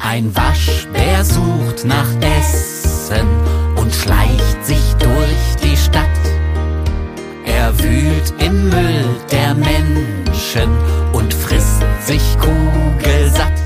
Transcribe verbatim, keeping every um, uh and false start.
Ein Waschbär sucht nach Essen und schleicht sich durch die Stadt. Er wühlt im Müll der Menschen und frisst sich kugelsatt.